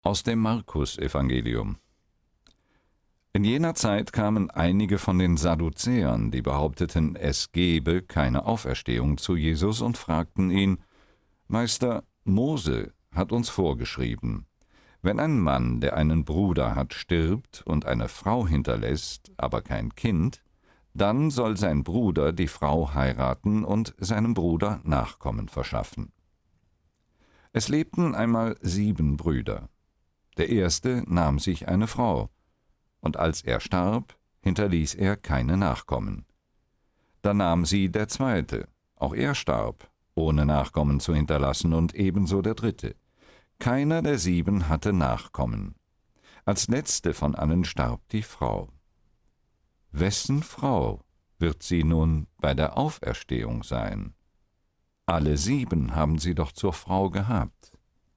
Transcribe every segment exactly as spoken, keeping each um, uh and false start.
Aus dem Markus-Evangelium. In jener Zeit kamen einige von den Sadduzäern, die behaupteten, es gebe keine Auferstehung, zu Jesus und fragten ihn: Meister, Mose hat uns vorgeschrieben, wenn ein Mann, der einen Bruder hat, stirbt und eine Frau hinterlässt, aber kein Kind, dann soll sein Bruder die Frau heiraten und seinem Bruder Nachkommen verschaffen. Es lebten einmal sieben Brüder. Der erste nahm sich eine Frau, und als er starb, hinterließ er keine Nachkommen. Da nahm sie der zweite, auch er starb, ohne Nachkommen zu hinterlassen, und ebenso der dritte. Keiner der sieben hatte Nachkommen. Als letzte von allen starb die Frau. Wessen Frau wird sie nun bei der Auferstehung sein? Alle sieben haben sie doch zur Frau gehabt.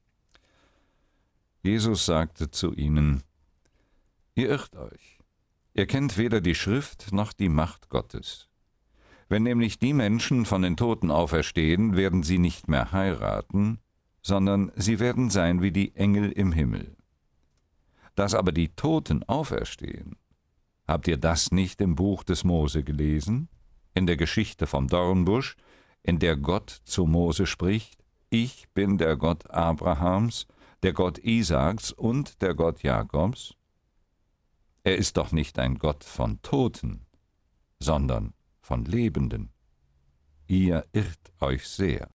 Jesus sagte zu ihnen: Ihr irrt euch. Ihr kennt weder die Schrift noch die Macht Gottes. Wenn nämlich die Menschen von den Toten auferstehen, werden sie nicht mehr heiraten, sondern sie werden sein wie die Engel im Himmel. Dass aber die Toten auferstehen, habt ihr das nicht im Buch des Mose gelesen, in der Geschichte vom Dornbusch, in der Gott zu Mose spricht: Ich bin der Gott Abrahams, der Gott Isaaks und der Gott Jakobs? Er ist doch nicht ein Gott von Toten, sondern von Lebenden. Ihr irrt euch sehr.